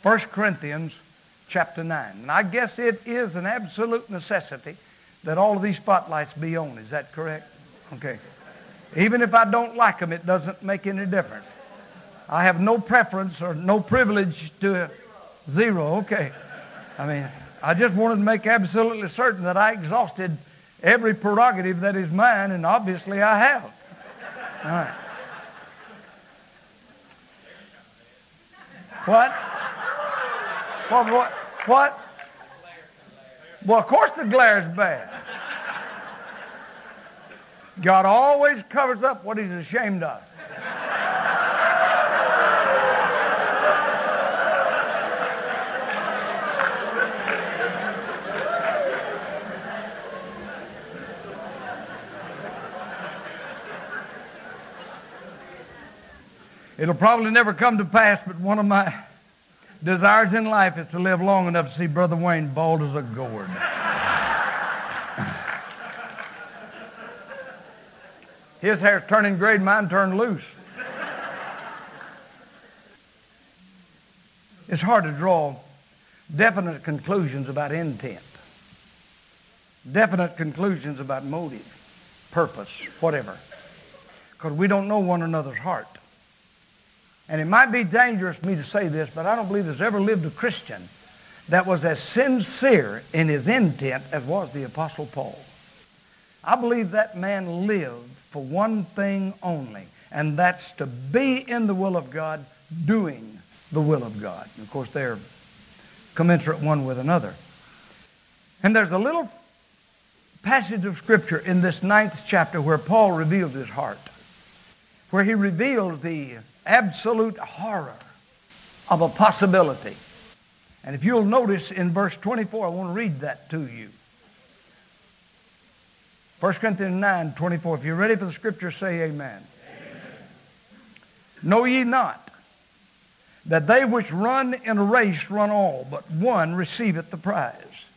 1 Corinthians chapter 9. And I guess it is an absolute necessity that all of these spotlights be on. Is that correct? Okay. Even if I don't like them, it doesn't make any difference. I have no preference or no privilege to zero. Okay. I mean, I just wanted to make absolutely certain that I exhausted every prerogative that is mine, and obviously I have. All right. What? What? Well, of course the glare is bad. God always covers up what he's ashamed of. It'll probably never come to pass, but one of my desires in life is to live long enough to see Brother Wayne bald as a gourd. His hair's turning gray, mine turned loose. It's hard to draw definite conclusions about intent, definite conclusions about motive, purpose, whatever, because we don't know one another's heart. And it might be dangerous for me to say this, but I don't believe there's ever lived a Christian that was as sincere in his intent as was the Apostle Paul. I believe that man lived for one thing only, and that's to be in the will of God, doing the will of God. And of course, they're commensurate one with another. And there's a little passage of Scripture in this 9th chapter where Paul reveals his heart, where he reveals the absolute horror of a possibility. And if you'll notice in verse 24, I want to read that to you. 1 Corinthians 9:24. If you're ready for the Scripture, say amen. Know ye not that they which run in a race run all, but one receiveth the prize?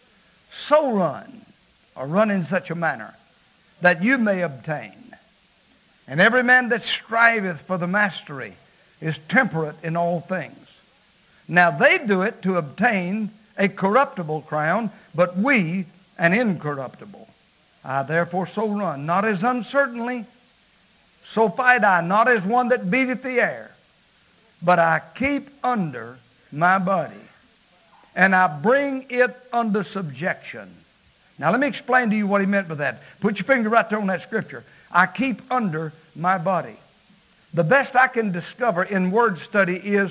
So run, or run in such a manner, that you may obtain. And every man that striveth for the mastery is temperate in all things. Now they do it to obtain a corruptible crown, but we an incorruptible. I therefore so run, not as uncertainly, so fight I, not as one that beateth the air, but I keep under my body, and I bring it under subjection. Now let me explain to you what he meant by that. Put your finger right there on that Scripture. I keep under my body. The best I can discover in word study is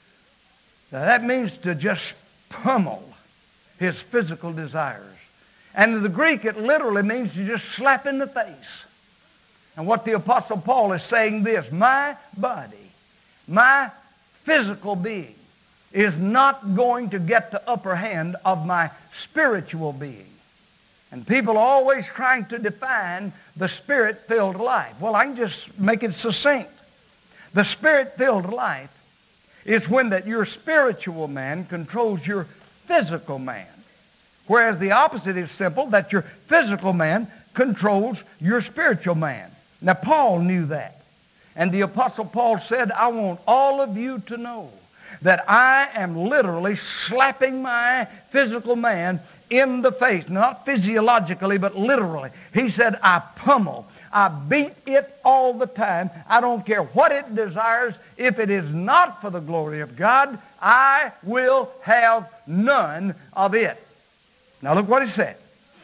that means to just pummel his physical desires. And in the Greek, it literally means to just slap in the face. And what the Apostle Paul is saying this: my body, my physical being, is not going to get the upper hand of my spiritual being. And people are always trying to define the Spirit-filled life. Well, I can just make it succinct. The Spirit-filled life is when that your spiritual man controls your physical man. Whereas the opposite is simple, that your physical man controls your spiritual man. Now, Paul knew that. And the Apostle Paul said, I want all of you to know that I am literally slapping my physical man in the face. Not physiologically, but literally. He said, I pummel. I beat it all the time. I don't care what it desires. If it is not for the glory of God, I will have none of it. Now look what he said.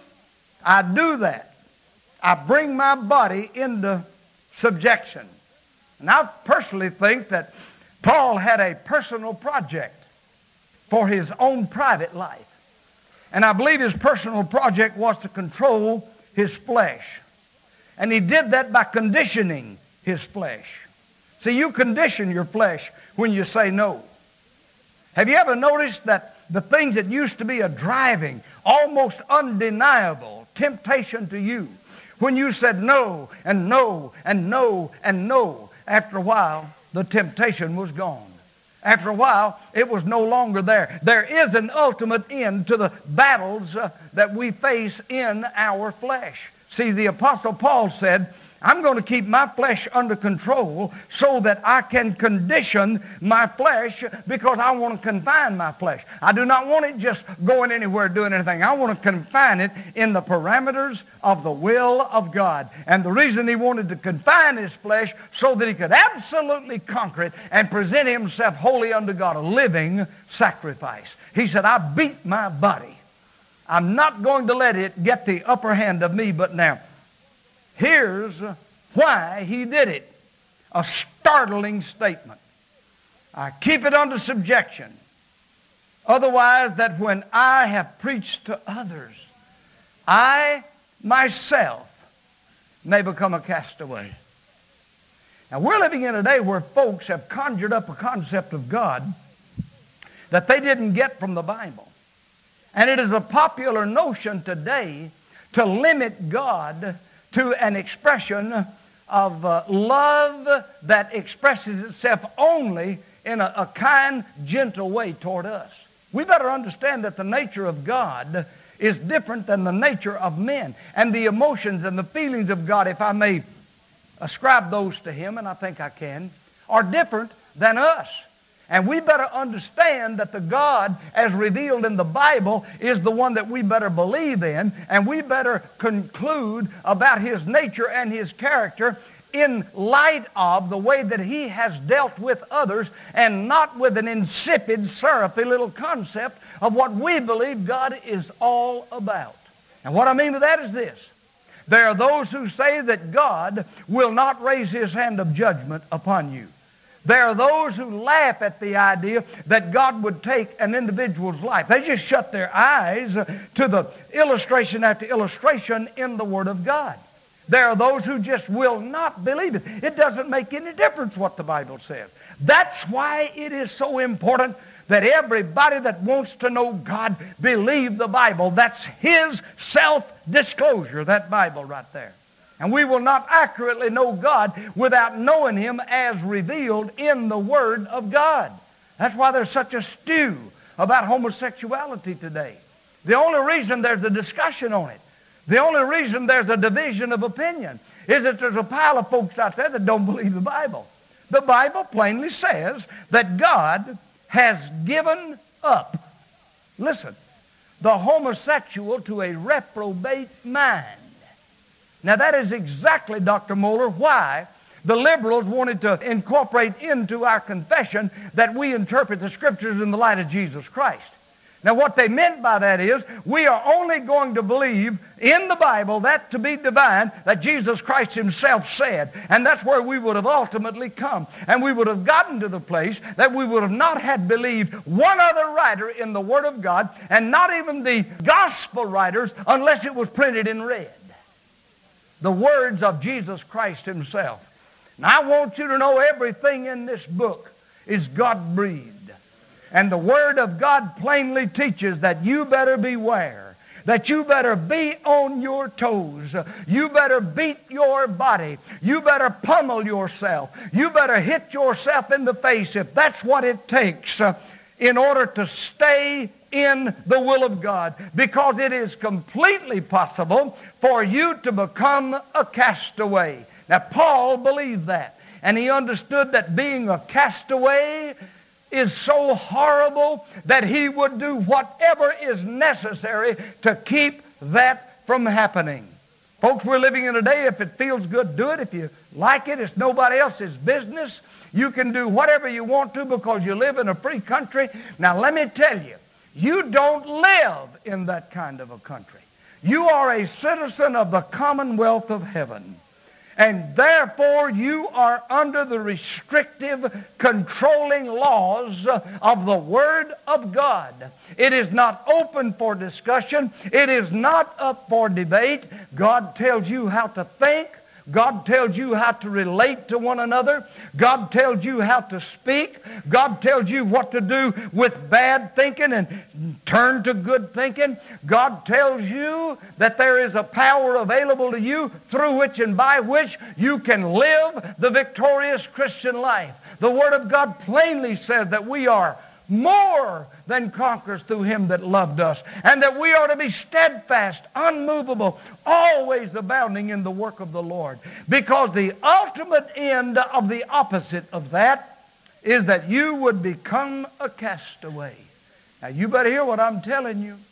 I do that. I bring my body into subjection. And I personally think that Paul had a personal project for his own private life. And I believe his personal project was to control his flesh. And he did that by conditioning his flesh. See, you condition your flesh when you say no. Have you ever noticed that the things that used to be a driving, almost undeniable temptation to you, when you said no and no and no and no, after a while, the temptation was gone. After a while, it was no longer there. There is an ultimate end to the battles that we face in our flesh. See, the Apostle Paul said, I'm going to keep my flesh under control so that I can condition my flesh because I want to confine my flesh. I do not want it just going anywhere doing anything. I want to confine it in the parameters of the will of God. And the reason he wanted to confine his flesh so that he could absolutely conquer it and present himself wholly unto God, a living sacrifice. He said, I beat my body. I'm not going to let it get the upper hand of me. But now, here's why he did it. A startling statement. I keep it under subjection. Otherwise, that when I have preached to others, I myself may become a castaway. Now, we're living in a day where folks have conjured up a concept of God that they didn't get from the Bible. And it is a popular notion today to limit God to an expression of love that expresses itself only in a kind, gentle way toward us. We better understand that the nature of God is different than the nature of men. And the emotions and the feelings of God, if I may ascribe those to him, and I think I can, are different than us. And we better understand that the God as revealed in the Bible is the one that we better believe in, and we better conclude about his nature and his character in light of the way that he has dealt with others, and not with an insipid, syrupy little concept of what we believe God is all about. And what I mean by that is this. There are those who say that God will not raise his hand of judgment upon you. There are those who laugh at the idea that God would take an individual's life. They just shut their eyes to the illustration after illustration in the Word of God. There are those who just will not believe it. It doesn't make any difference what the Bible says. That's why it is so important that everybody that wants to know God believe the Bible. That's his self-disclosure, that Bible right there. And we will not accurately know God without knowing him as revealed in the Word of God. That's why there's such a stew about homosexuality today. The only reason there's a discussion on it, the only reason there's a division of opinion, is that there's a pile of folks out there that don't believe the Bible. The Bible plainly says that God has given up, listen, the homosexual to a reprobate mind. Now that is exactly, Dr. Moeller, why the liberals wanted to incorporate into our confession that we interpret the Scriptures in the light of Jesus Christ. Now what they meant by that is we are only going to believe in the Bible that to be divine that Jesus Christ himself said. And that's where we would have ultimately come. And we would have gotten to the place that we would have not had believed one other writer in the Word of God, and not even the gospel writers unless it was printed in red. The words of Jesus Christ himself. Now I want you to know everything in this book is God-breathed. And the Word of God plainly teaches that you better beware, that you better be on your toes, you better beat your body, you better pummel yourself, you better hit yourself in the face if that's what it takes in order to stay in the will of God, because it is completely possible for you to become a castaway. Now, Paul believed that, and he understood that being a castaway is so horrible that he would do whatever is necessary to keep that from happening. Folks, we're living in a day, if it feels good, do it. If you like it, it's nobody else's business. You can do whatever you want to because you live in a free country. Now, let me tell you, you don't live in that kind of a country. You are a citizen of the Commonwealth of Heaven. And therefore, you are under the restrictive, controlling laws of the Word of God. It is not open for discussion. It is not up for debate. God tells you how to think. God tells you how to relate to one another. God tells you how to speak. God tells you what to do with bad thinking and turn to good thinking. God tells you that there is a power available to you through which and by which you can live the victorious Christian life. The Word of God plainly says that we are more than conquerors through him that loved us, and that we are to be steadfast, unmovable, always abounding in the work of the Lord. Because the ultimate end of the opposite of that is that you would become a castaway. Now you better hear what I'm telling you.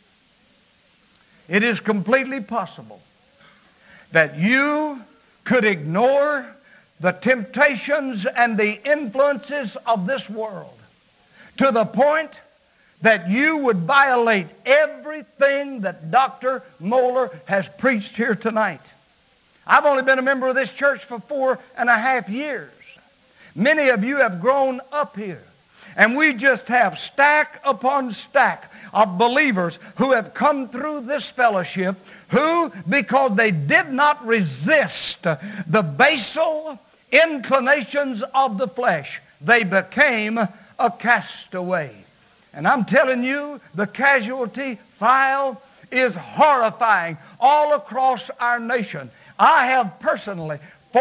It is completely possible that you could ignore the temptations and the influences of this world to the point that you would violate everything that Dr. Moeller has preached here tonight. I've only been a member of this church for 4.5 years. Many of you have grown up here. And we just have stack upon stack of believers who have come through this fellowship who, because they did not resist the basal inclinations of the flesh, they became a castaway. And I'm telling you, the casualty file is horrifying all across our nation. I have personally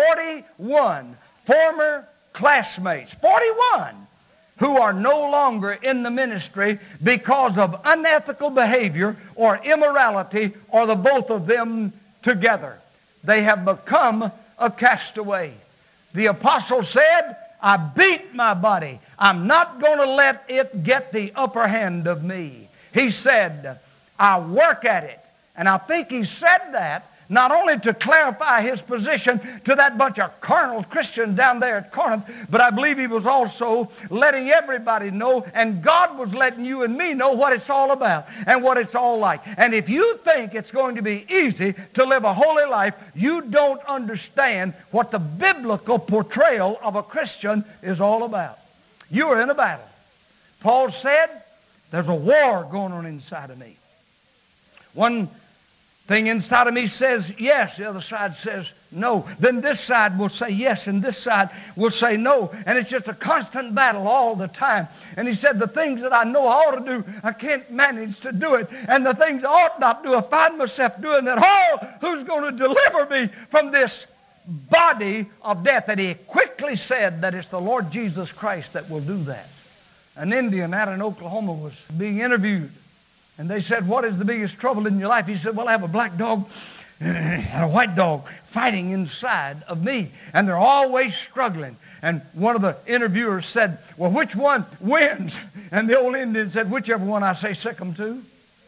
41 former classmates, 41, who are no longer in the ministry because of unethical behavior or immorality or the both of them together. They have become a castaway. The apostle said, I beat my body. I'm not going to let it get the upper hand of me. He said, I work at it. And I think he said that not only to clarify his position to that bunch of carnal Christians down there at Corinth, but I believe he was also letting everybody know, and God was letting you and me know what it's all about and what it's all like. And if you think it's going to be easy to live a holy life, you don't understand what the biblical portrayal of a Christian is all about. You are in a battle. Paul said, there's a war going on inside of me. One thing inside of me says yes, the other side says no. Then this side will say yes, and this side will say no. And it's just a constant battle all the time. And he said, the things that I know I ought to do, I can't manage to do it. And the things I ought not do, I find myself doing that. Oh, who's going to deliver me from this body of death? And he quickly said that it's the Lord Jesus Christ that will do that. An Indian out in Oklahoma was being interviewed. And they said, what is the biggest trouble in your life? He said, well, I have a black dog and a white dog fighting inside of me. And they're always struggling. And one of the interviewers said, well, which one wins? And the old Indian said, whichever one I say sick 'em to.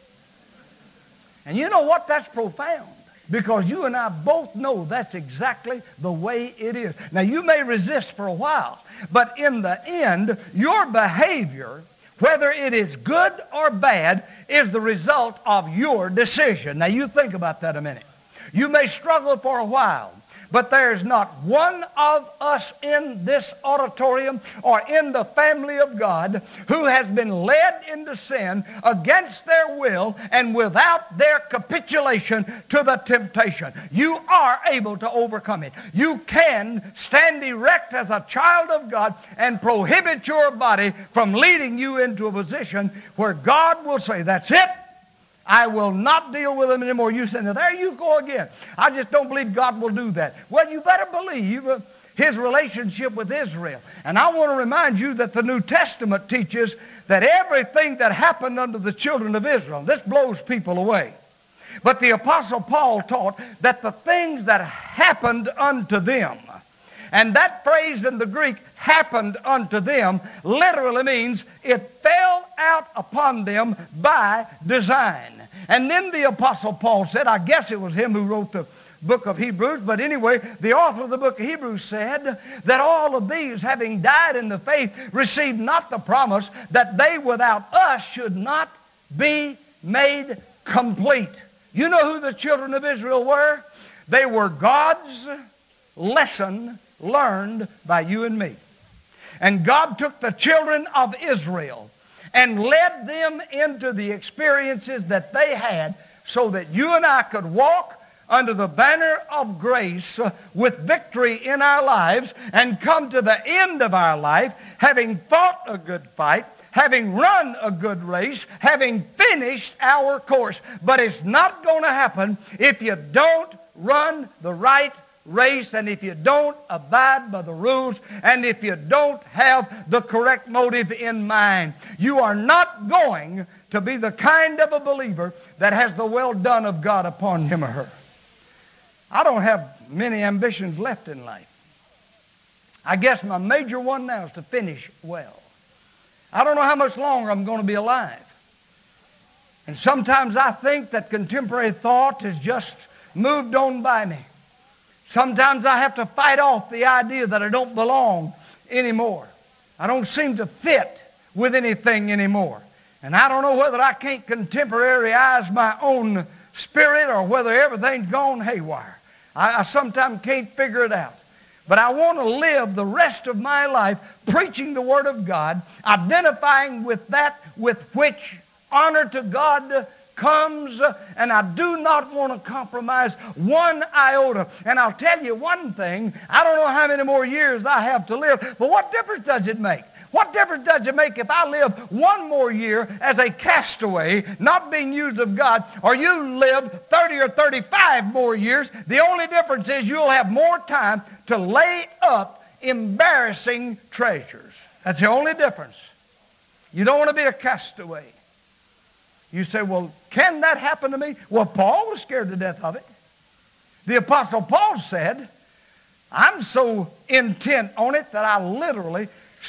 And you know what? That's profound. Because you and I both know that's exactly the way it is. Now, you may resist for a while. But in the end, your behavior, whether it is good or bad, is the result of your decision. Now you think about that a minute. You may struggle for a while, but there's not one of us in this auditorium or in the family of God who has been led into sin against their will and without their capitulation to the temptation. You are able to overcome it. You can stand erect as a child of God and prohibit your body from leading you into a position where God will say, that's it. I will not deal with them anymore. You say, now there you go again. I just don't believe God will do that. Well, you better believe his relationship with Israel. And I want to remind you that the New Testament teaches that everything that happened unto the children of Israel, this blows people away. But the Apostle Paul taught that the things that happened unto them, and that phrase in the Greek, happened unto them, literally means it fell out upon them by design. And then the Apostle Paul said, I guess it was him who wrote the book of Hebrews, but anyway, the author of the book of Hebrews said that all of these, having died in the faith, received not the promise that they without us should not be made complete. You know who the children of Israel were? They were God's lesson learned by you and me. And God took the children of Israel and led them into the experiences that they had so that you and I could walk under the banner of grace with victory in our lives and come to the end of our life having fought a good fight, having run a good race, having finished our course. But it's not going to happen if you don't run the right race, and if you don't abide by the rules, and if you don't have the correct motive in mind, you are not going to be the kind of a believer that has the well done of God upon him or her. I don't have many ambitions left in life. I guess my major one now is to finish well. I don't know how much longer I'm going to be alive. And sometimes I think that contemporary thought has just moved on by me. Sometimes I have to fight off the idea that I don't belong anymore. I don't seem to fit with anything anymore. And I don't know whether I can't contemporaryize my own spirit or whether everything's gone haywire. I sometimes can't figure it out. But I want to live the rest of my life preaching the Word of God, identifying with that with which honor to God comes, and I do not want to compromise one iota. And I'll tell you one thing, I don't know how many more years I have to live, but what difference does it make? What difference does it make if I live one more year as a castaway, not being used of God, or you live 30 or 35 more years? The only difference is you'll have more time to lay up embarrassing treasures. That's the only difference. You don't want to be a castaway. You say, well, can that happen to me? Well, Paul was scared to death of it. The Apostle Paul said, I'm so intent on it that I literally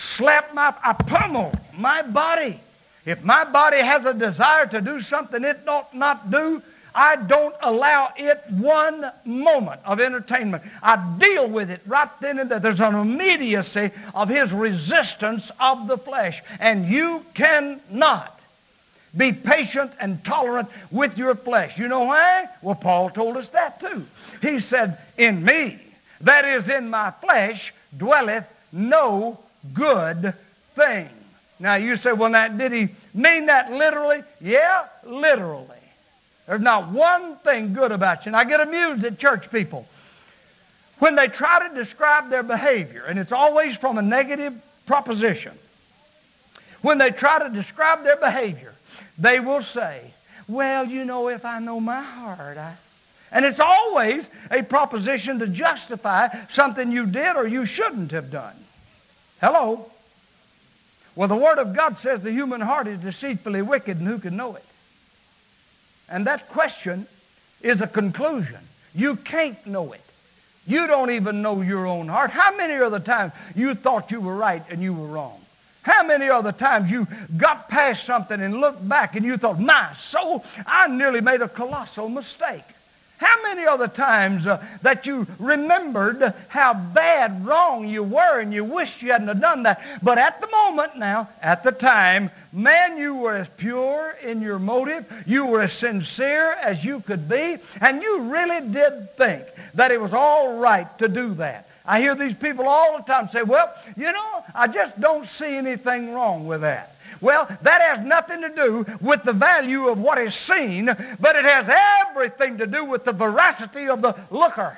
I pummel my body. If my body has a desire to do something it ought not do, I don't allow it one moment of entertainment. I deal with it right then and there. There's an immediacy of his resistance of the flesh. And you cannot be patient and tolerant with your flesh. You know why? Well, Paul told us that too. He said, in me, that is in my flesh, dwelleth no good thing. Now you say, well, now, did he mean that literally? Yeah, literally. There's not one thing good about you. And I get amused at church people when they try to describe their behavior, and it's always from a negative proposition. When they try to describe their behavior, they will say, well, you know, if I know my heart, And it's always a proposition to justify something you did or you shouldn't have done. Hello? Well, the Word of God says the human heart is deceitfully wicked, and who can know it? And that question is a conclusion. You can't know it. You don't even know your own heart. How many are the times you thought you were right and you were wrong? How many are the times you got past something and looked back and you thought, my soul, I nearly made a colossal mistake? How many are the times that you remembered how bad wrong you were and you wished you hadn't have done that? But at the moment now, at the time, man, you were as pure in your motive, you were as sincere as you could be, and you really did think that it was all right to do that. I hear these people all the time say, well, you know, I just don't see anything wrong with that. Well, that has nothing to do with the value of what is seen, but it has everything to do with the veracity of the looker.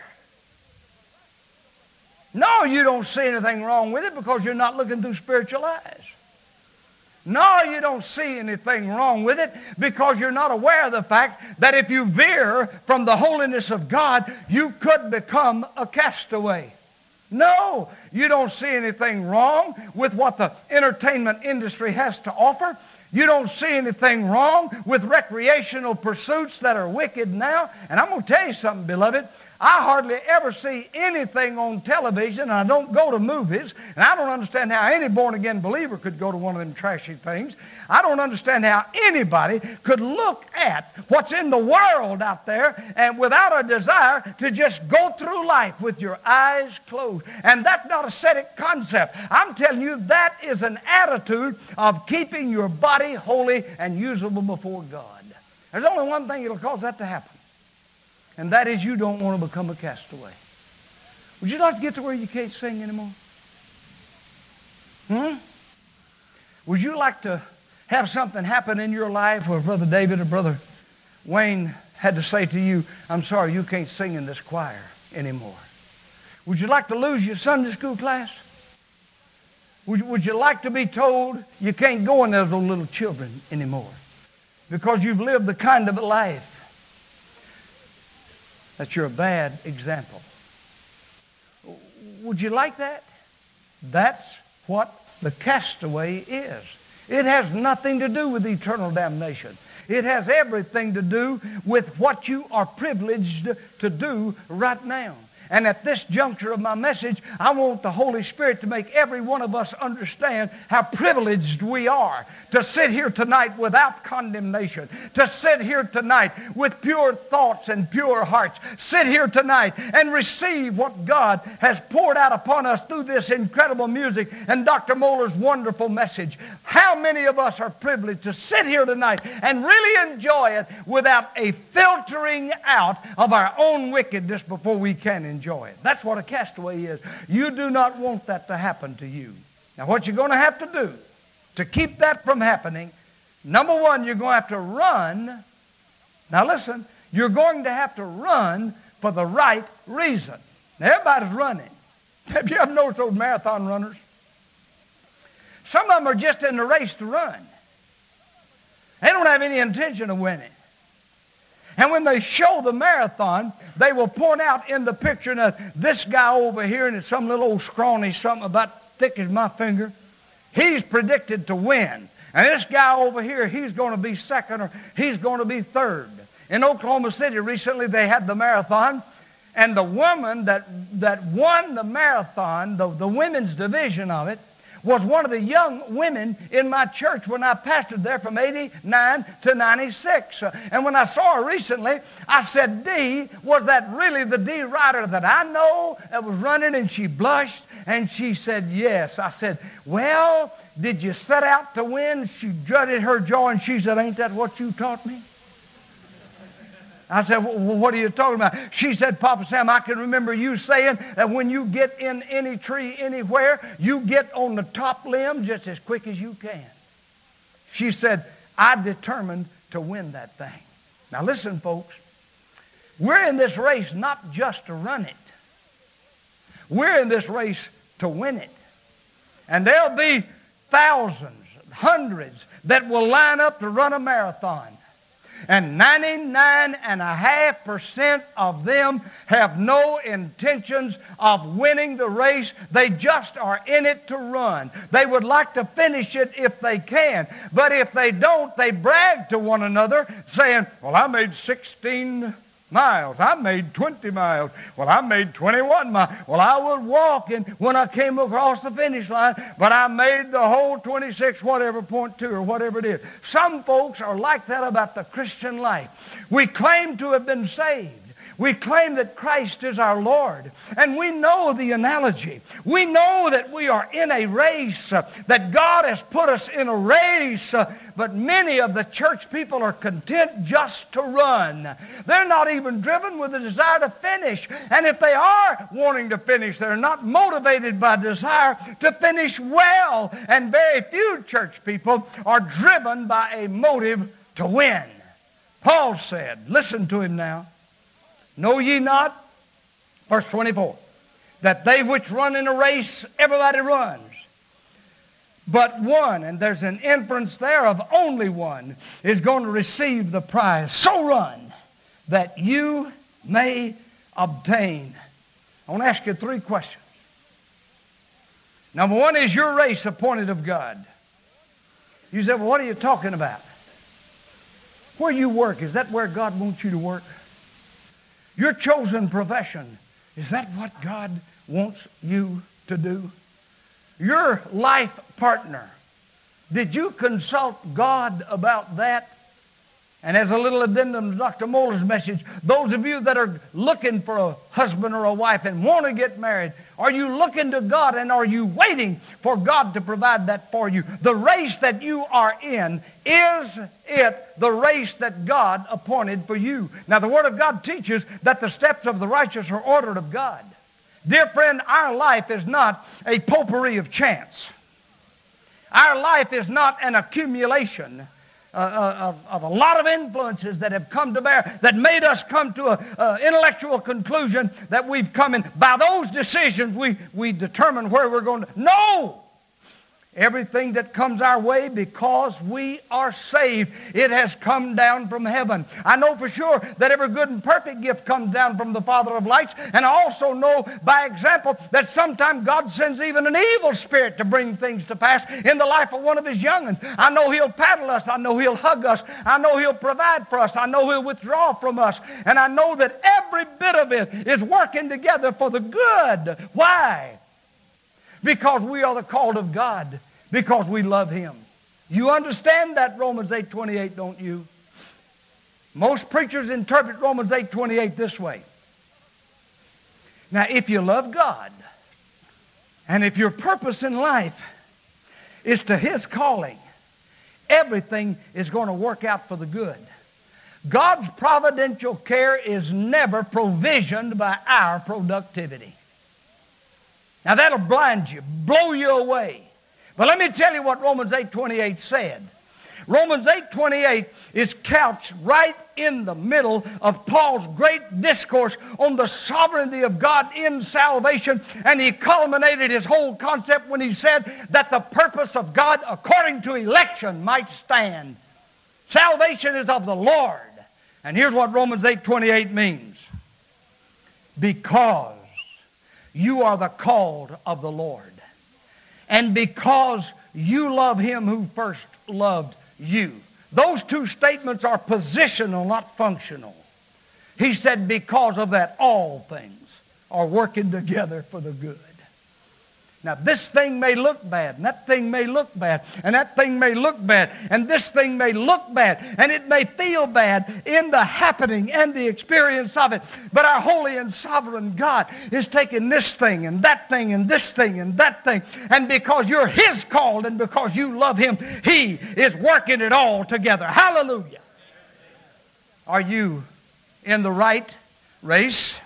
No, you don't see anything wrong with it because you're not looking through spiritual eyes. No, you don't see anything wrong with it because you're not aware of the fact that if you veer from the holiness of God, you could become a castaway. No, you don't see anything wrong with what the entertainment industry has to offer. You don't see anything wrong with recreational pursuits that are wicked now. And I'm going to tell you something, beloved. I hardly ever see anything on television, and I don't go to movies, and I don't understand how any born-again believer could go to one of them trashy things. I don't understand how anybody could look at what's in the world out there and without a desire to just go through life with your eyes closed. And that's not a ascetic concept. I'm telling you, that is an attitude of keeping your body holy and usable before God. There's only one thing that'll cause that to happen. And that is you don't want to become a castaway. Would you like to get to where you can't sing anymore? Would you like to have something happen in your life where Brother David or Brother Wayne had to say to you, I'm sorry, you can't sing in this choir anymore? Would you like to lose your Sunday school class? Would you like to be told you can't go in those little children anymore because you've lived the kind of a life that you're a bad example Would you like that? That's what the castaway is. It has nothing to do with eternal damnation. It has everything to do with what you are privileged to do right now. And at this juncture of my message, I want the Holy Spirit to make every one of us understand how privileged we are to sit here tonight without condemnation, to sit here tonight with pure thoughts and pure hearts, sit here tonight and receive what God has poured out upon us through this incredible music and Dr. Muller's wonderful message. How many of us are privileged to sit here tonight and really enjoy it without a filtering out of our own wickedness before we can enjoy it? That's what a castaway is. You do not want that to happen to you. Now, what you're going to have to do to keep that from happening, number one, you're going to have to run. Now, listen, you're going to have to run for the right reason. Now, everybody's running. Have you ever noticed those marathon runners? Some of them are just in the race to run. They don't have any intention of winning. And when they show the marathon, they will point out in the picture, now, this guy over here, and it's some little old scrawny, something about thick as my finger, he's predicted to win. And this guy over here, he's going to be second or he's going to be third. In Oklahoma City recently, they had the marathon, and the woman that won the marathon, the women's division of it, was one of the young women in my church when I pastored there from 89 to 96. And when I saw her recently, I said, Dee, was that really the Dee Rider that I know that was running? And she blushed, and she said, yes. I said, well, did you set out to win? She jutted her jaw, and she said, ain't that what you taught me? I said, well, what are you talking about? She said, Papa Sam, I can remember you saying that when you get in any tree anywhere, you get on the top limb just as quick as you can. She said, I determined to win that thing. Now listen, folks. We're in this race not just to run it. We're in this race to win it. And there'll be thousands, hundreds that will line up to run a marathon. And 99.5% of them have no intentions of winning the race. They just are in it to run. They would like to finish it if they can. But if they don't, they brag to one another saying, well, I made 16 miles. I made 20 miles. Well, I made 21 miles. Well, I was walking when I came across the finish line, but I made the whole 26, whatever, .2 or whatever it is. Some folks are like that about the Christian life. We claim to have been saved. We claim that Christ is our Lord. And we know the analogy. We know that we are in a race, that God has put us in a race, but many of the church people are content just to run. They're not even driven with a desire to finish. And if they are wanting to finish, they're not motivated by desire to finish well. And very few church people are driven by a motive to win. Paul said, listen to him now, know ye not, verse 24, that they which run in a race, everybody runs, but one, and there's an inference there of only one, is going to receive the prize. So run that you may obtain. I want to ask you 3 questions. Number 1, is your race appointed of God? You say, well, what are you talking about? Where you work, is that where God wants you to work? Your chosen profession, is that what God wants you to do? Your life partner, did you consult God about that? And as a little addendum to Dr. Muller's message, those of you that are looking for a husband or a wife and want to get married, are you looking to God and are you waiting for God to provide that for you? The race that you are in, is it the race that God appointed for you? Now, the Word of God teaches that the steps of the righteous are ordered of God. Dear friend, our life is not a potpourri of chance. Our life is not an accumulation of a lot of influences that have come to bear that made us come to an intellectual conclusion that we've come in. By those decisions, we determine where we're going to. No! Everything that comes our way, because we are saved, it has come down from heaven. I know for sure that every good and perfect gift comes down from the Father of lights. And I also know by example that sometimes God sends even an evil spirit to bring things to pass in the life of one of his young'uns. I know he'll paddle us. I know he'll hug us. I know he'll provide for us. I know he'll withdraw from us. And I know that every bit of it is working together for the good. Why? Because we are the called of God. Because we love him. You understand that Romans 8:28, don't you? Most preachers interpret Romans 8:28 this way. Now, if you love God, and if your purpose in life is to his calling, everything is going to work out for the good. God's providential care is never provisioned by our productivity. Now, that'll blind you, blow you away. But let me tell you what Romans 8:28 said. Romans 8:28 is couched right in the middle of Paul's great discourse on the sovereignty of God in salvation. And he culminated his whole concept when he said that the purpose of God according to election might stand. Salvation is of the Lord. And here's what Romans 8:28 means. Because you are the called of the Lord. And because you love him who first loved you. Those two statements are positional, not functional. He said because of that, all things are working together for the good. Now, this thing may look bad, and that thing may look bad, and that thing may look bad, and this thing may look bad, and it may feel bad in the happening and the experience of it. But our holy and sovereign God is taking this thing and that thing and this thing and that thing. And because you're his called and because you love him, he is working it all together. Hallelujah. Are you in the right race?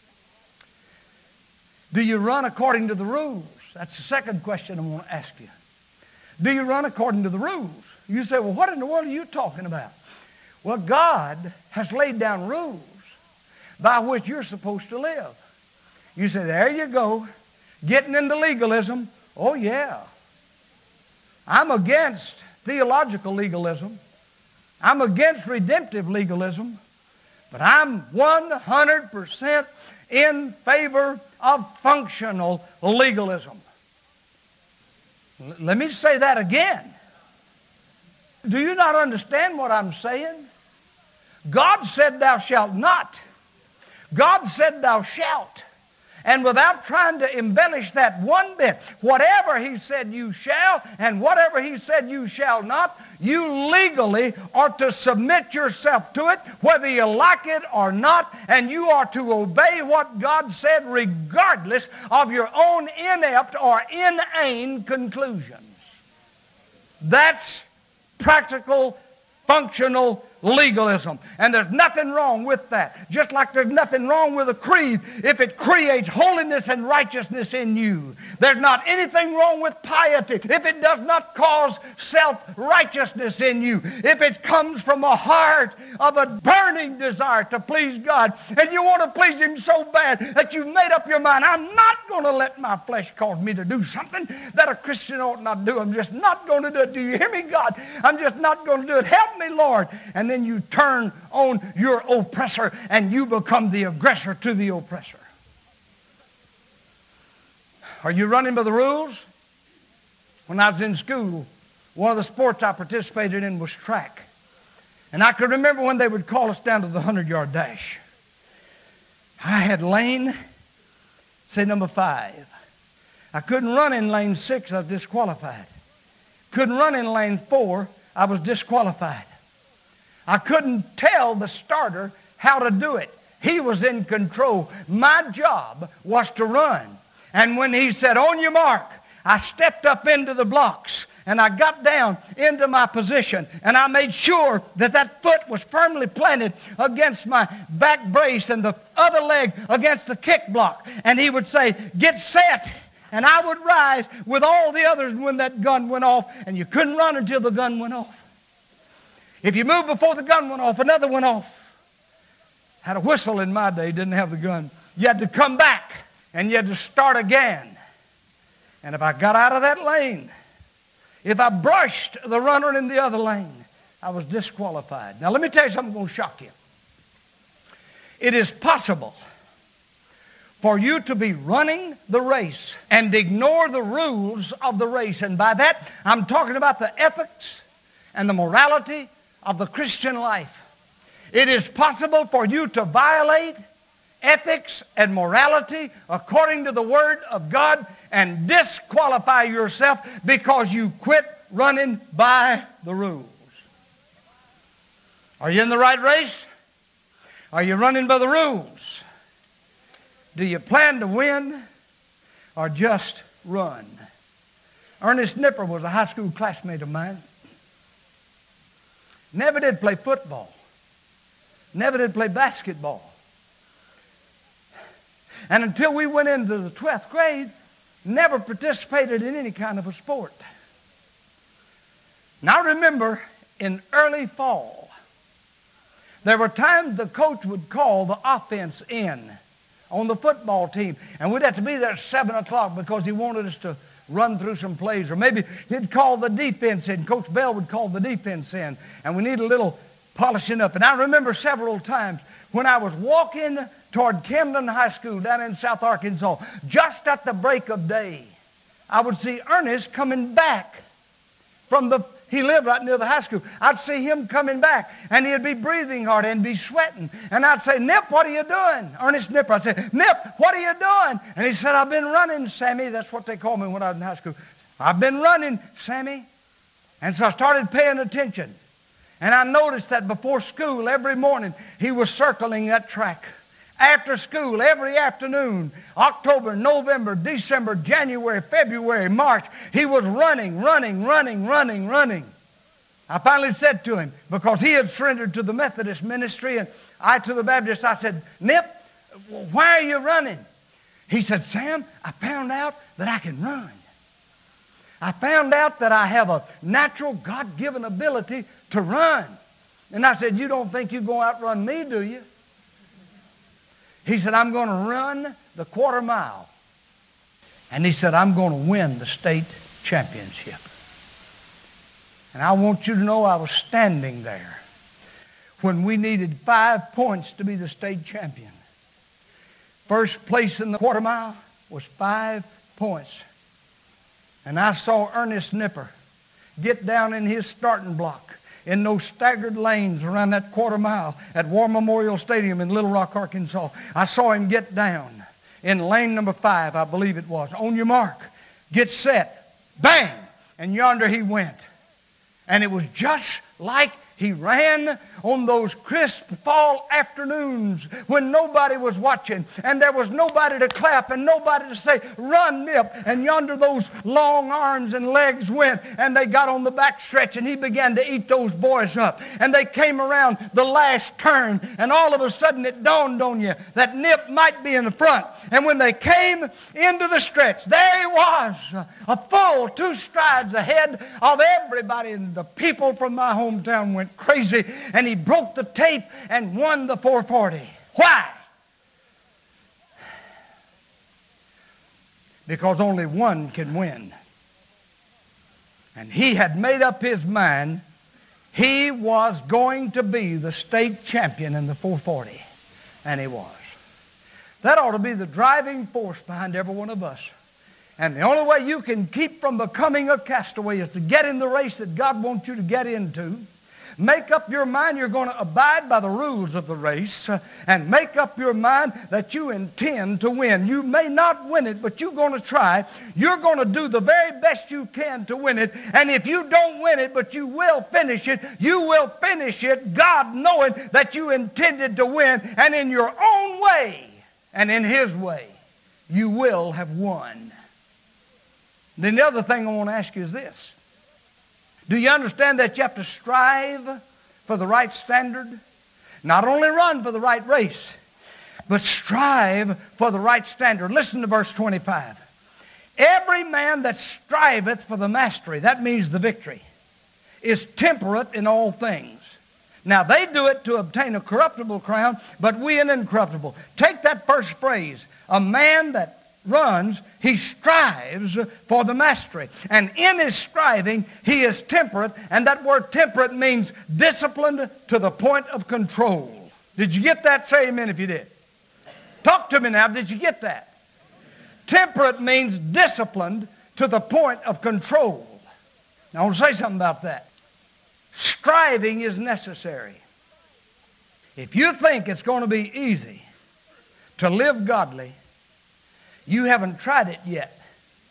Do you run according to the rules? That's the second question I want to ask you. Do you run according to the rules? You say, well, what in the world are you talking about? Well, God has laid down rules by which you're supposed to live. You say, there you go, getting into legalism. Oh, yeah. I'm against theological legalism. I'm against redemptive legalism. But I'm 100% in favor of functional legalism. Let me say that again. Do you not understand what I'm saying? God said thou shalt not. God said thou shalt. And without trying to embellish that one bit, whatever he said you shall and whatever he said you shall not, you legally are to submit yourself to it, whether you like it or not, and you are to obey what God said regardless of your own inept or inane conclusions. That's practical, functional legalism. And there's nothing wrong with that. Just like there's nothing wrong with a creed if it creates holiness and righteousness in you. There's not anything wrong with piety if it does not cause self-righteousness in you. If it comes from a heart of a burning desire to please God, and you want to please him so bad that you've made up your mind, I'm not going to let my flesh cause me to do something that a Christian ought not do. I'm just not going to do it. Do you hear me, God? I'm just not going to do it. Help me, Lord. And then you turn on your oppressor and you become the aggressor to the oppressor. Are you running by the rules? When I was in school, one of the sports I participated in was track. And I could remember when they would call us down to the 100-yard dash. I had lane, say number 5. I couldn't run in lane 6, I was disqualified. Couldn't run in lane 4, I was disqualified. I couldn't tell the starter how to do it. He was in control. My job was to run. And when he said, on your mark, I stepped up into the blocks and I got down into my position and I made sure that that foot was firmly planted against my back brace and the other leg against the kick block. And he would say, get set. And I would rise with all the others when that gun went off. And you couldn't run until the gun went off. If you moved before the gun went off, another went off. Had a whistle in my day, didn't have the gun. You had to come back and you had to start again. And if I got out of that lane, If I brushed the runner in the other lane, I was disqualified. Now let me tell you something that's going to shock you. It is possible for you to be running the race and ignore the rules of the race. And by that, I'm talking about the ethics and the morality of the Christian life. It is possible for you to violate ethics and morality according to the Word of God and disqualify yourself because you quit running by the rules. Are you in the right race? Are you running by the rules? Do you plan to win or just run? Ernest Nipper was a high school classmate of mine. Never did play football. Never did play basketball. And until we went into the 12th grade, never participated in any kind of a sport. Now I remember in early fall, there were times the coach would call the offense in on the football team. And we'd have to be there at 7 o'clock because he wanted us to run through some plays. Or maybe he'd call the defense in. Coach Bell would call the defense in. And we need a little polishing up. And I remember several times when I was walking toward Camden High School down in South Arkansas, just at the break of day, I would see Ernest coming back from he lived right near the high school. I'd see him coming back, and he'd be breathing hard and be sweating. And I'd say, Nip, what are you doing? Ernest Nipper. I'd say, Nip, what are you doing? And he said, I've been running, Sammy. That's what they called me when I was in high school. I've been running, Sammy. And so I started paying attention. And I noticed that before school, every morning, he was circling that track. After school, every afternoon, October, November, December, January, February, March, he was running. I finally said to him, because he had surrendered to the Methodist ministry and I to the Baptist, I said, Nip, why are you running? He said, Sam, I found out that I can run. I found out that I have a natural God-given ability to run. And I said, you don't think you go outrun me, do you? He said, I'm going to run the quarter mile. And he said, I'm going to win the state championship. And I want you to know I was standing there when we needed 5 points to be the state champion. First place in the quarter mile was 5 points. And I saw Ernest Nipper get down in his starting block in those staggered lanes around that quarter mile at War Memorial Stadium in Little Rock, Arkansas. I saw him get down in lane number 5, I believe it was. On your mark, get set, bang, and yonder he went. And it was just like he ran on those crisp fall afternoons when nobody was watching and there was nobody to clap and nobody to say, run, Nip. And yonder those long arms and legs went and they got on the back stretch and he began to eat those boys up. And they came around the last turn and all of a sudden it dawned on you that Nip might be in the front. And when they came into the stretch, there he was, a full 2 strides ahead of everybody. And the people from my hometown went crazy, and he broke the tape and won the 440. Why? Because only one can win. And he had made up his mind he was going to be the state champion in the 440. And he was. That ought to be the driving force behind every one of us. And the only way you can keep from becoming a castaway is to get in the race that God wants you to get into. Make up your mind you're going to abide by the rules of the race, and make up your mind that you intend to win. You may not win it, but you're going to try. You're going to do the very best you can to win it. And if you don't win it, but you will finish it, you will finish it, God knowing that you intended to win, and in your own way and in His way, you will have won. Then the other thing I want to ask you is this. Do you understand that you have to strive for the right standard? Not only run for the right race, but strive for the right standard. Listen to verse 25. Every man that striveth for the mastery, that means the victory, is temperate in all things. Now they do it to obtain a corruptible crown, but we an incorruptible. Take that first phrase, a man that runs, he strives for the mastery. And in his striving, he is temperate. And that word temperate means disciplined to the point of control. Did you get that? Say amen if you did. Talk to me now. Did you get that? Temperate means disciplined to the point of control. Now I want to say something about that. Striving is necessary. If you think it's going to be easy to live godly, you haven't tried it yet.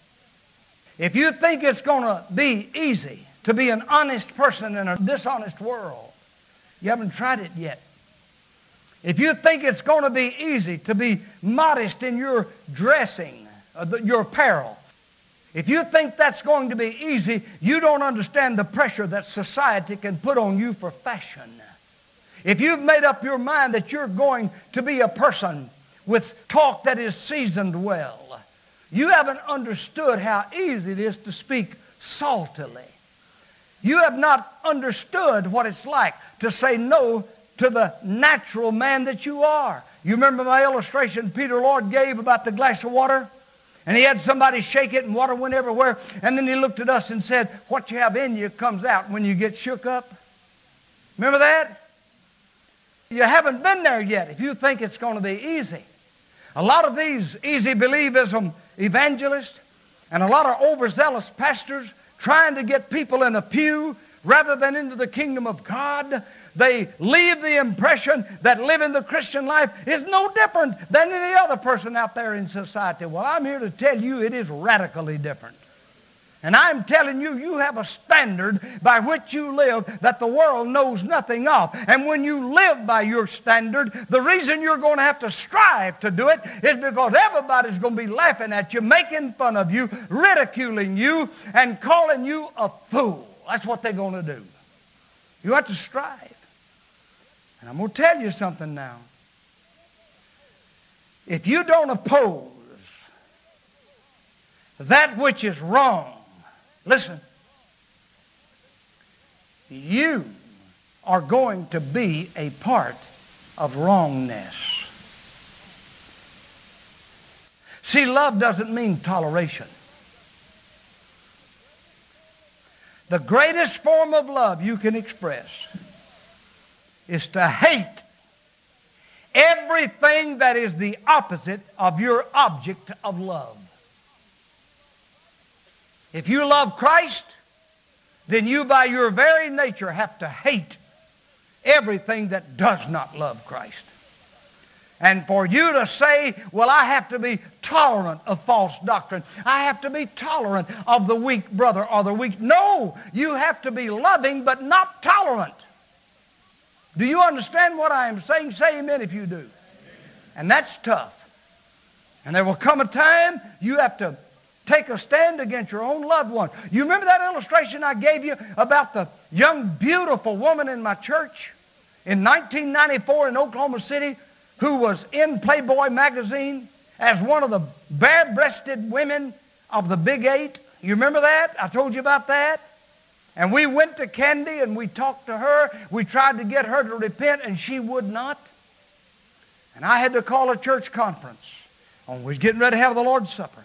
If you think it's going to be easy to be an honest person in a dishonest world, you haven't tried it yet. If you think it's going to be easy to be modest in your dressing, your apparel, if you think that's going to be easy, you don't understand the pressure that society can put on you for fashion. If you've made up your mind that you're going to be a person with talk that is seasoned well, you haven't understood how easy it is to speak saltily. You have not understood what it's like to say no to the natural man that you are. You remember my illustration Peter Lord gave about the glass of water? And he had somebody shake it and water went everywhere. And then he looked at us and said, what you have in you comes out when you get shook up. Remember that? You haven't been there yet if you think it's going to be easy. A lot of these easy believism evangelists and a lot of overzealous pastors trying to get people in a pew rather than into the kingdom of God, they leave the impression that living the Christian life is no different than any other person out there in society. Well, I'm here to tell you it is radically different. And I'm telling you, you have a standard by which you live that the world knows nothing of. And when you live by your standard, the reason you're going to have to strive to do it is because everybody's going to be laughing at you, making fun of you, ridiculing you, and calling you a fool. That's what they're going to do. You have to strive. And I'm going to tell you something now. If you don't oppose that which is wrong, listen, you are going to be a part of wrongness. See, love doesn't mean toleration. The greatest form of love you can express is to hate everything that is the opposite of your object of love. If you love Christ, then you by your very nature have to hate everything that does not love Christ. And for you to say, well, I have to be tolerant of false doctrine. I have to be tolerant of the weak brother or the weak. No, you have to be loving but not tolerant. Do you understand what I am saying? Say amen if you do. And that's tough. And there will come a time you have to take a stand against your own loved one. You remember that illustration I gave you about the young, beautiful woman in my church in 1994 in Oklahoma City who was in Playboy magazine as one of the bare-breasted women of the Big Eight? You remember that? I told you about that. And we went to Candy and we talked to her. We tried to get her to repent and she would not. And I had to call a church conference. We was getting ready to have the Lord's Supper.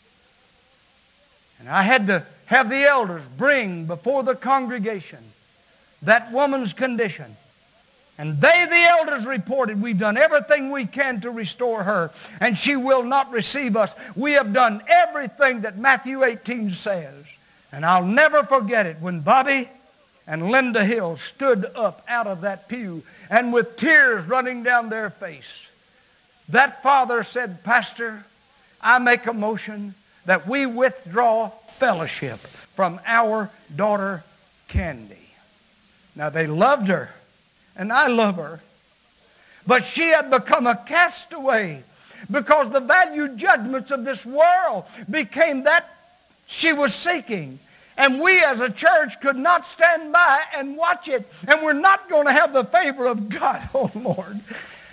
And I had to have the elders bring before the congregation that woman's condition. And they, the elders, reported, we've done everything we can to restore her, and she will not receive us. We have done everything that Matthew 18 says. And I'll never forget it when Bobby and Linda Hill stood up out of that pew, and with tears running down their face, that father said, Pastor, I make a motion that we withdraw fellowship from our daughter Candy. Now they loved her, and I love her, but she had become a castaway because the valued judgments of this world became that she was seeking. And we as a church could not stand by and watch it. And we're not going to have the favor of God. Oh, Lord.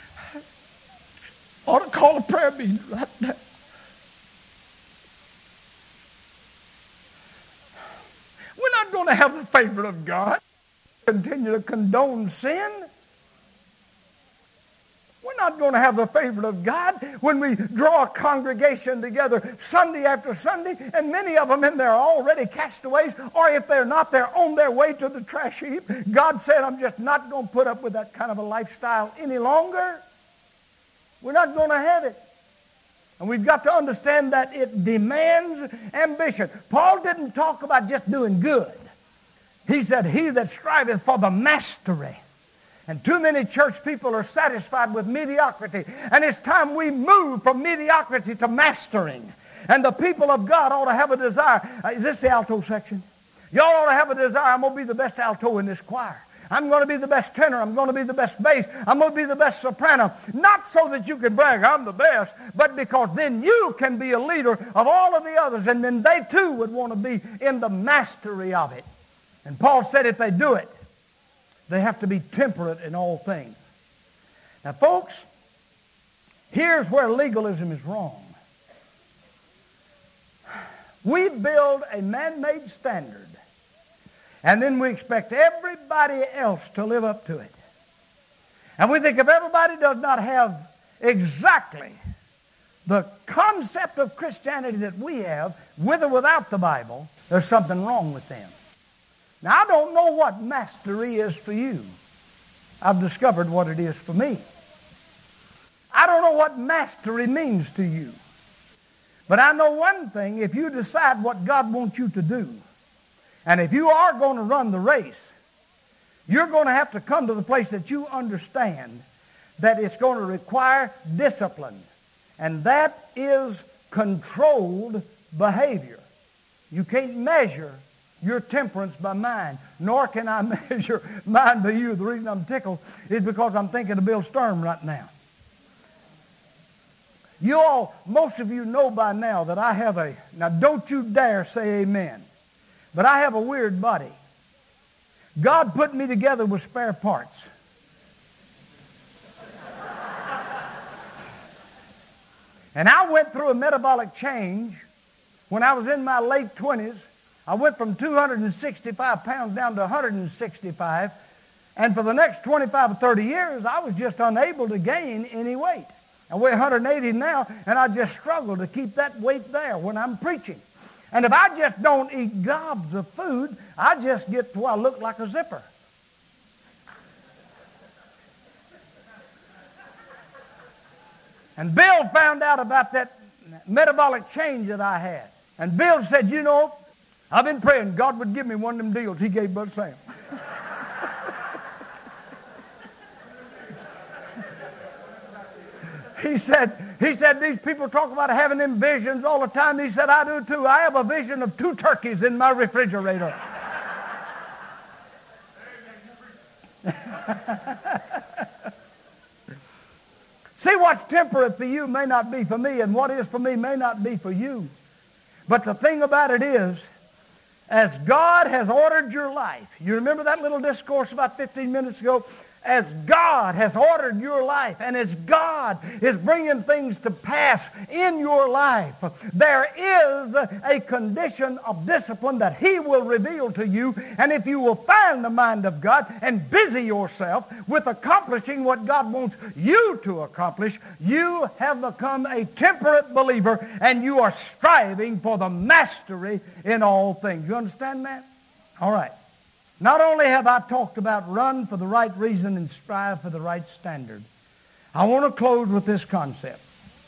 I ought to call a prayer meeting right now. We're not going to have the favor of God. Continue to condone sin. We're not going to have the favor of God when we draw a congregation together Sunday after Sunday, and many of them in there are already castaways, or if they're not, they're on their way to the trash heap. God said, I'm just not going to put up with that kind of a lifestyle any longer. We're not going to have it. And we've got to understand that it demands ambition. Paul didn't talk about just doing good. He said, he that striveth for the mastery. And too many church people are satisfied with mediocrity. And it's time we move from mediocrity to mastering. And the people of God ought to have a desire. Is this the alto section? Y'all ought to have a desire. I'm going to be the best alto in this choir. I'm going to be the best tenor. I'm going to be the best bass. I'm going to be the best soprano. Not so that you can brag, I'm the best, but because then you can be a leader of all of the others, and then they too would want to be in the mastery of it. And Paul said if they do it, they have to be temperate in all things. Now, folks, here's where legalism is wrong. We build a man-made standard, and then we expect everybody else to live up to it. And we think if everybody does not have exactly the concept of Christianity that we have, with or without the Bible, there's something wrong with them. Now, I don't know what mastery is for you. I've discovered what it is for me. I don't know what mastery means to you. But I know one thing, if you decide what God wants you to do, and if you are going to run the race, you're going to have to come to the place that you understand that it's going to require discipline. And that is controlled behavior. You can't measure your temperance by mine, nor can I measure mine by you. The reason I'm tickled is because I'm thinking of Bill Sturm right now. You all, most of you know by now that I have now don't you dare say amen, but I have a weird body. God put me together with spare parts. And I went through a metabolic change when I was in my late 20s. I went from 265 pounds down to 165. And for the next 25 or 30 years, I was just unable to gain any weight. I weigh 180 now, and I just struggle to keep that weight there when I'm preaching. And if I just don't eat gobs of food, I just get to where I look like a zipper. And Bill found out about that metabolic change that I had. And Bill said, you know, I've been praying God would give me one of them deals he gave Bud Sam. He said, these people talk about having them visions all the time. He said, I do too. I have a vision of 2 turkeys in my refrigerator. See, what's temperate for you may not be for me, and what is for me may not be for you. But the thing about it is, as God has ordered your life, you remember that little discourse about 15 minutes ago? As God has ordered your life, and as God is bringing things to pass in your life, there is a condition of discipline that He will reveal to you. And if you will find the mind of God and busy yourself with accomplishing what God wants you to accomplish, you have become a temperate believer, and you are striving for the mastery in all things. You understand that? All right. Not only have I talked about run for the right reason and strive for the right standard, I want to close with this concept.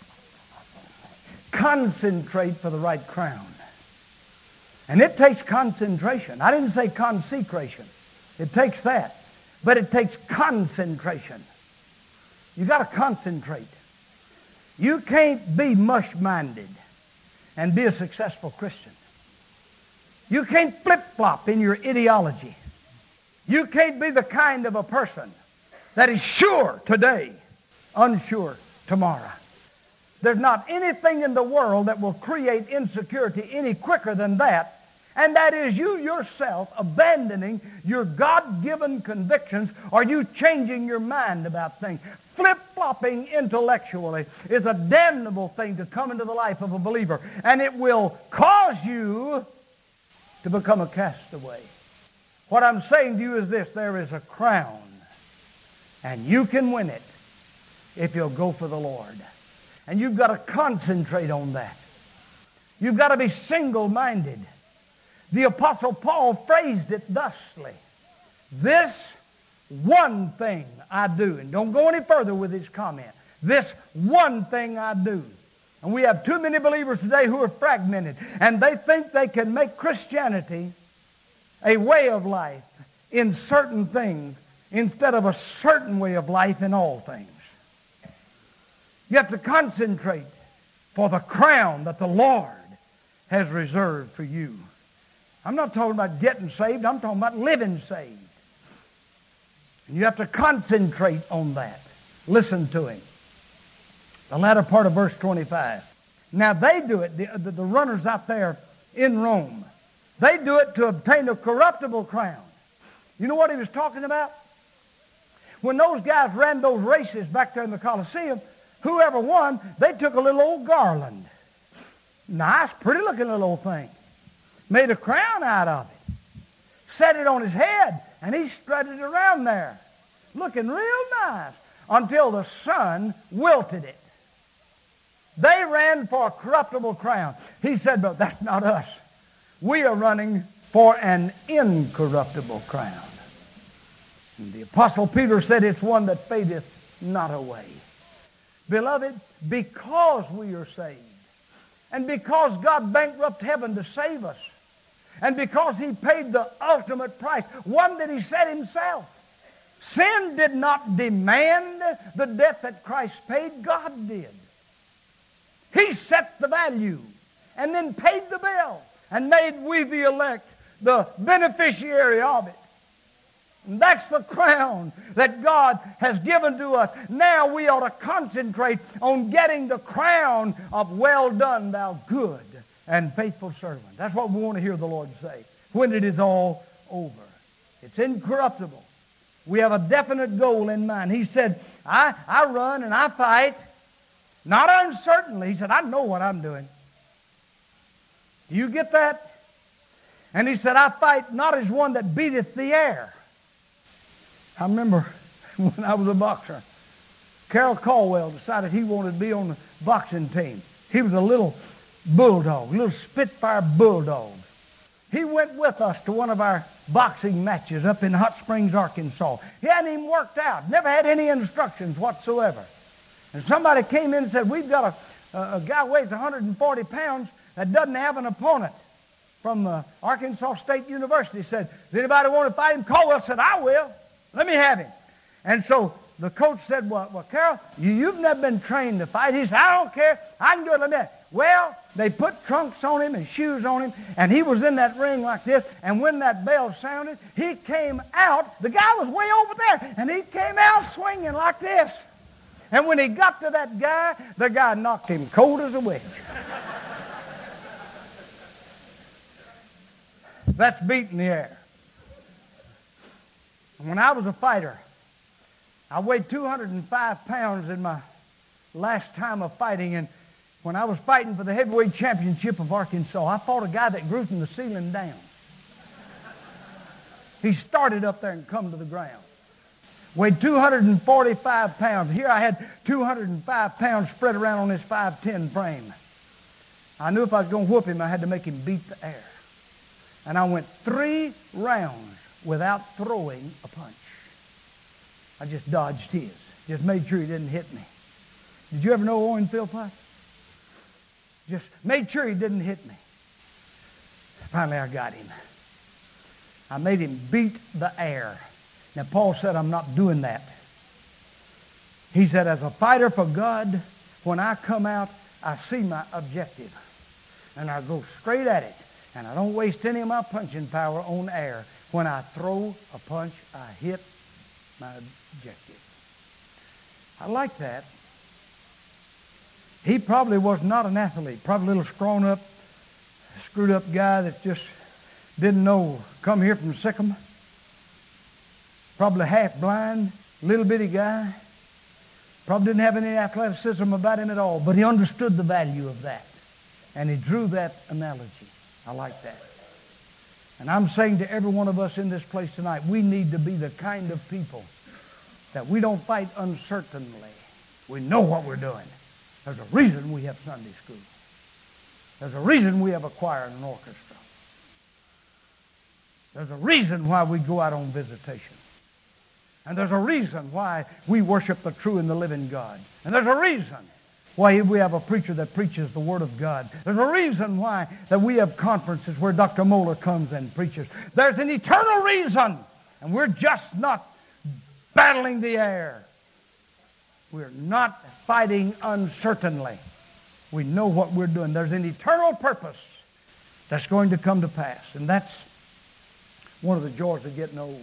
Concentrate for the right crown. And it takes concentration. I didn't say consecration. It takes that. But it takes concentration. You got to concentrate. You can't be mush-minded and be a successful Christian. You can't flip-flop in your ideology. You can't be the kind of a person that is sure today, unsure tomorrow. There's not anything in the world that will create insecurity any quicker than that, and that is you yourself abandoning your God-given convictions or you changing your mind about things. Flip-flopping intellectually is a damnable thing to come into the life of a believer, and it will cause you to become a castaway. What I'm saying to you is this: there is a crown, and you can win it if you'll go for the Lord. And you've got to concentrate on that. You've got to be single-minded. The Apostle Paul phrased it thusly. This one thing I do. And don't go any further with his comment. This one thing I do. And we have too many believers today who are fragmented. And they think they can make Christianity a way of life in certain things instead of a certain way of life in all things. You have to concentrate for the crown that the Lord has reserved for you. I'm not talking about getting saved. I'm talking about living saved. And you have to concentrate on that. Listen to him. The latter part of verse 25. Now they do it, the runners out there in Rome. They do it to obtain a corruptible crown. You know what he was talking about? When those guys ran those races back there in the Colosseum, whoever won, they took a little old garland. Nice, pretty looking little old thing. Made a crown out of it. Set it on his head, and he strutted around there, looking real nice, until the sun wilted it. They ran for a corruptible crown. He said, but that's not us. We are running for an incorruptible crown. And the Apostle Peter said it's one that fadeth not away. Beloved, because we are saved, and because God bankrupted heaven to save us, and because he paid the ultimate price, one that he set himself. Sin did not demand the debt that Christ paid. God did. He set the value and then paid the bill and made we the elect the beneficiary of it. And that's the crown that God has given to us. Now we ought to concentrate on getting the crown of well done, thou good and faithful servant. That's what we want to hear the Lord say when it is all over. It's incorruptible. We have a definite goal in mind. He said, I run and I fight, not uncertainly. He said, I know what I'm doing. Do you get that? And he said, I fight not as one that beateth the air. I remember when I was a boxer, Carol Caldwell decided he wanted to be on the boxing team. He was a little bulldog, little Spitfire bulldog. He went with us to one of our boxing matches up in Hot Springs, Arkansas. He hadn't even worked out, never had any instructions whatsoever. And somebody came in and said, we've got a guy who weighs 140 pounds that doesn't have an opponent from Arkansas State University. Said, does anybody want to fight him? Caldwell said, I will. Let me have him. And so the coach said, well Carol, you've never been trained to fight. He said, I don't care. I can do it like that. Well, they put trunks on him and shoes on him, and he was in that ring like this, and when that bell sounded, he came out. The guy was way over there, and he came out swinging like this. And when he got to that guy, the guy knocked him cold as a wedge. That's beating the air. When I was a fighter, I weighed 205 pounds in my last time of fighting, and when I was fighting for the heavyweight championship of Arkansas, I fought a guy that grew from the ceiling down. He started up there and come to the ground. Weighed 245 pounds. Here I had 205 pounds spread around on this 5'10" frame. I knew if I was going to whoop him, I had to make him beat the air. And I went 3 rounds without throwing a punch. I just dodged his. Just made sure he didn't hit me. Did you ever know Owen Philpott? Just made sure he didn't hit me. Finally, I got him. I made him beat the air. Now, Paul said, I'm not doing that. He said, as a fighter for God, when I come out, I see my objective. And I go straight at it. And I don't waste any of my punching power on air. When I throw a punch, I hit my objective. I like that. He probably was not an athlete. Probably a little screwed-up guy that just didn't know, come here from Sikkim. Probably half-blind, little bitty guy. Probably didn't have any athleticism about him at all, but he understood the value of that. And he drew that analogy. I like that. And I'm saying to every one of us in this place tonight, we need to be the kind of people that we don't fight uncertainly. We know what we're doing. There's a reason we have Sunday school. There's a reason we have a choir and an orchestra. There's a reason why we go out on visitation. And there's a reason why we worship the true and the living God. And there's a reason why we have a preacher that preaches the Word of God. There's a reason why that we have conferences where Dr. Moeller comes and preaches. There's an eternal reason. And we're just not battling the air. We're not fighting uncertainly. We know what we're doing. There's an eternal purpose that's going to come to pass. And that's one of the joys of getting old.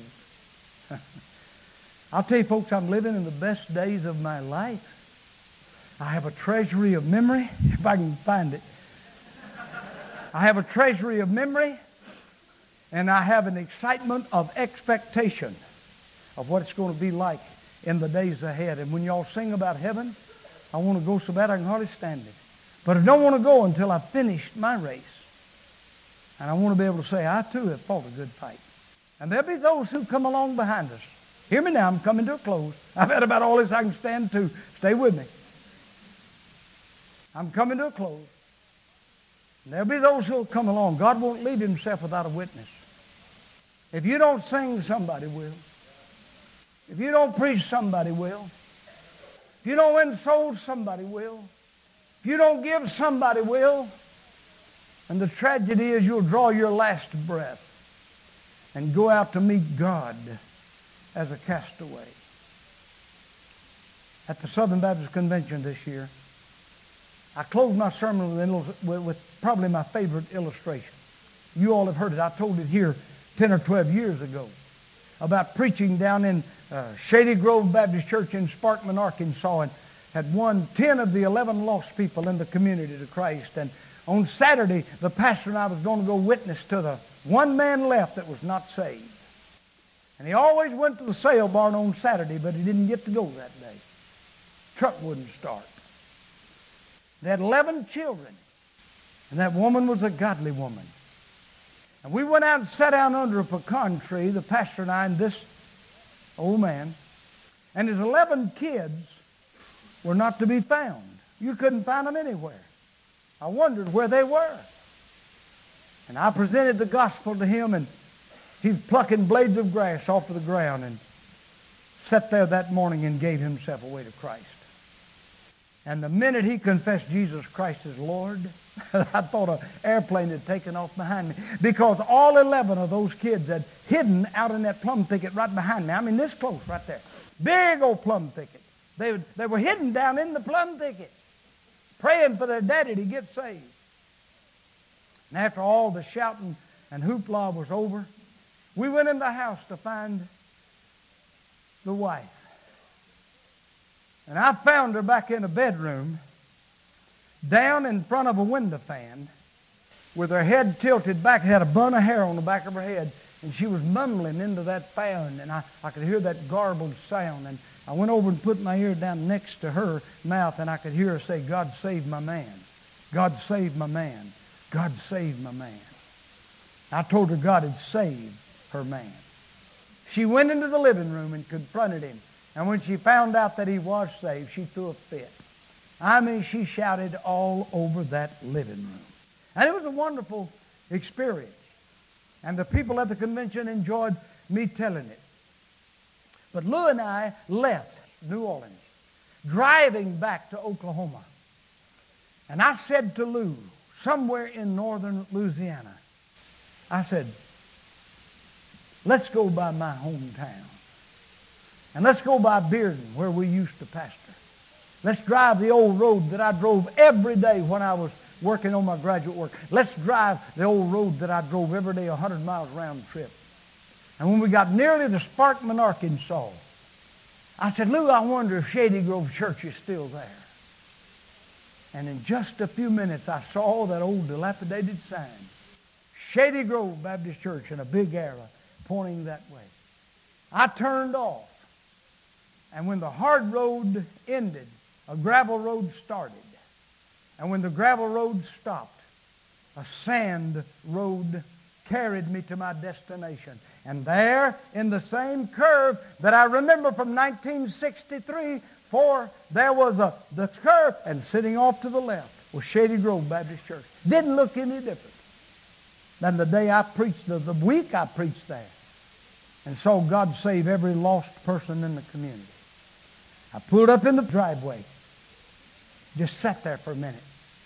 I'll tell you, folks, I'm living in the best days of my life. I have a treasury of memory, if I can find it. I have a treasury of memory, and I have an excitement of expectation of what it's going to be like in the days ahead. And when y'all sing about heaven, I want to go so bad I can hardly stand it. But I don't want to go until I've finished my race. And I want to be able to say, I too have fought a good fight. And there'll be those who come along behind us. Hear me now, I'm coming to a close. I've had about all this I can stand to. Stay with me. I'm coming to a close. And there'll be those who will come along. God won't leave himself without a witness. If you don't sing, somebody will. If you don't preach, somebody will. If you don't win souls, somebody will. If you don't give, somebody will. And the tragedy is you'll draw your last breath and go out to meet God as a castaway. At the Southern Baptist Convention this year, I closed my sermon with probably my favorite illustration. You all have heard it. I told it here 10 or 12 years ago about preaching down in Shady Grove Baptist Church in Sparkman, Arkansas, and had won 10 of the 11 lost people in the community to Christ. And on Saturday, the pastor and I was going to go witness to the one man left that was not saved. And he always went to the sale barn on Saturday, but he didn't get to go that day. Truck wouldn't start. They had 11 children, and that woman was a godly woman. And we went out and sat down under a pecan tree, the pastor and I and this old man, and his 11 kids were not to be found. You couldn't find them anywhere. I wondered where they were. And I presented the gospel to him, and he was plucking blades of grass off of the ground and sat there that morning and gave himself away to Christ. And the minute he confessed Jesus Christ as Lord, I thought an airplane had taken off behind me, because all 11 of those kids had hidden out in that plum thicket right behind me. I mean, this close right there. Big old plum thicket. They were hidden down in the plum thicket, praying for their daddy to get saved. And after all the shouting and hoopla was over, we went in the house to find the wife. And I found her back in a bedroom, down in front of a window fan, with her head tilted back, had a bun of hair on the back of her head, and she was mumbling into that fan, and I could hear that garbled sound. And I went over and put my ear down next to her mouth, and I could hear her say, God save my man. God save my man. God save my man. I told her God had saved her man. She went into the living room and confronted him. And when she found out that he was saved, she threw a fit. I mean, she shouted all over that living room. And it was a wonderful experience. And the people at the convention enjoyed me telling it. But Lou and I left New Orleans, driving back to Oklahoma. And I said to Lou, somewhere in northern Louisiana, I said, let's go by my hometown. And let's go by Bearden, where we used to pastor. Let's drive the old road that I drove every day when I was working on my graduate work. Let's drive the old road that I drove every day 100 miles round trip. And when we got nearly to Sparkman, Arkansas, I said, Lou, I wonder if Shady Grove Church is still there. And in just a few minutes, I saw that old dilapidated sign, Shady Grove Baptist Church, in a big arrow pointing that way. I turned off. And when the hard road ended, a gravel road started. And when the gravel road stopped, a sand road carried me to my destination. And there, in the same curve that I remember from 1963, For there was the curve, and sitting off to the left was Shady Grove Baptist Church. Didn't look any different than the day I preached, the week I preached there. And saw God save every lost person in the community. I pulled up in the driveway. Just sat there for a minute.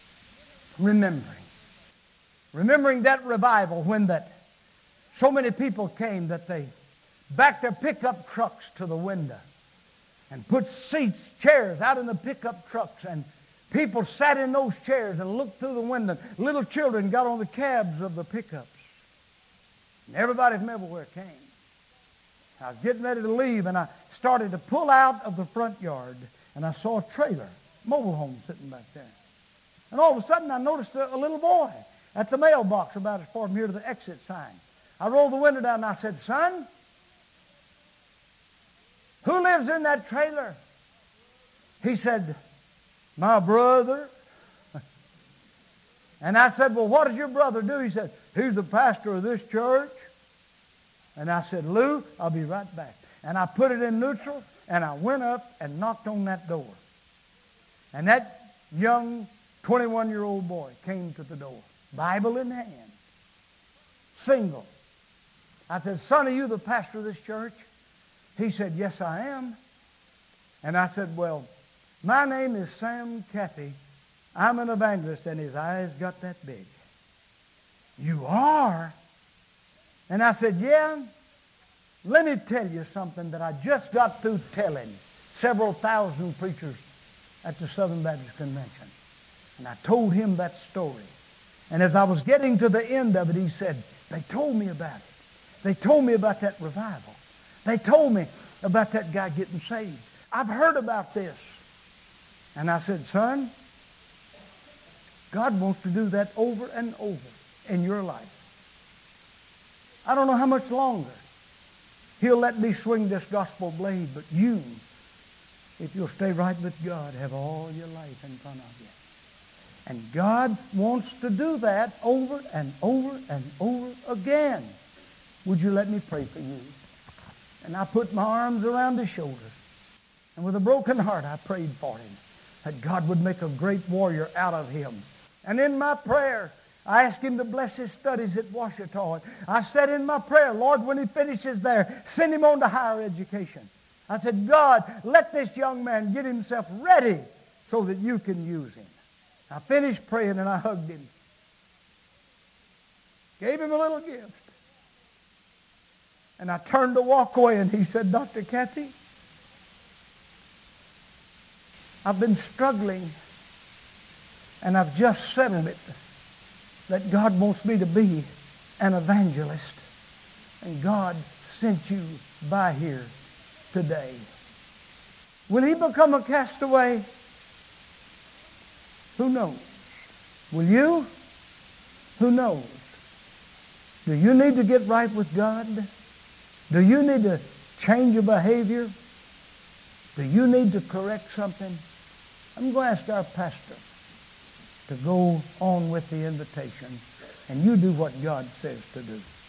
Remembering that revival when that so many people came that they backed their pickup trucks to the window and put seats, chairs out in the pickup trucks, and people sat in those chairs and looked through the window. Little children got on the cabs of the pickups. And everybody from everywhere came. I was getting ready to leave, and I started to pull out of the front yard, and I saw a trailer, mobile home, sitting back there. And all of a sudden, I noticed a little boy at the mailbox about as far from here to the exit sign. I rolled the window down, and I said, "Son, who lives in that trailer?" He said, "My brother." And I said, "Well, what does your brother do?" He said, "He's the pastor of this church." And I said, "Lou, I'll be right back." And I put it in neutral, and I went up and knocked on that door. And that young 21-year-old boy came to the door, Bible in hand, single. I said, "Son, are you the pastor of this church?" He said, "Yes, I am." And I said, "Well, my name is Sam Cathy. I'm an evangelist." And his eyes got that big. "You are?" And I said, "Yeah, let me tell you something that I just got through telling several thousand preachers at the Southern Baptist Convention." And I told him that story. And as I was getting to the end of it, he said, "They told me about it. They told me about that revival. They told me about that guy getting saved. I've heard about this." And I said, "Son, God wants to do that over and over in your life. I don't know how much longer He'll let me swing this gospel blade, but you, if you'll stay right with God, have all your life in front of you." And God wants to do that over and over and over again. Would you let me pray for you? And I put my arms around his shoulders. And with a broken heart, I prayed for him, that God would make a great warrior out of him. And in my prayer, I asked him to bless his studies at Ouachita. I said in my prayer, "Lord, when he finishes there, send him on to higher education." I said, "God, let this young man get himself ready so that you can use him." I finished praying, and I hugged him. Gave him a little gift. And I turned to walk away, and he said, "Dr. Cathy, I've been struggling, and I've just settled it that God wants me to be an evangelist. And God sent you by here today. Will he become a castaway? Who knows? Will you? Who knows? Do you need to get right with God? Do you need to change your behavior? Do you need to correct something? I'm going to ask our pastor to go on with the invitation, and you do what God says to do.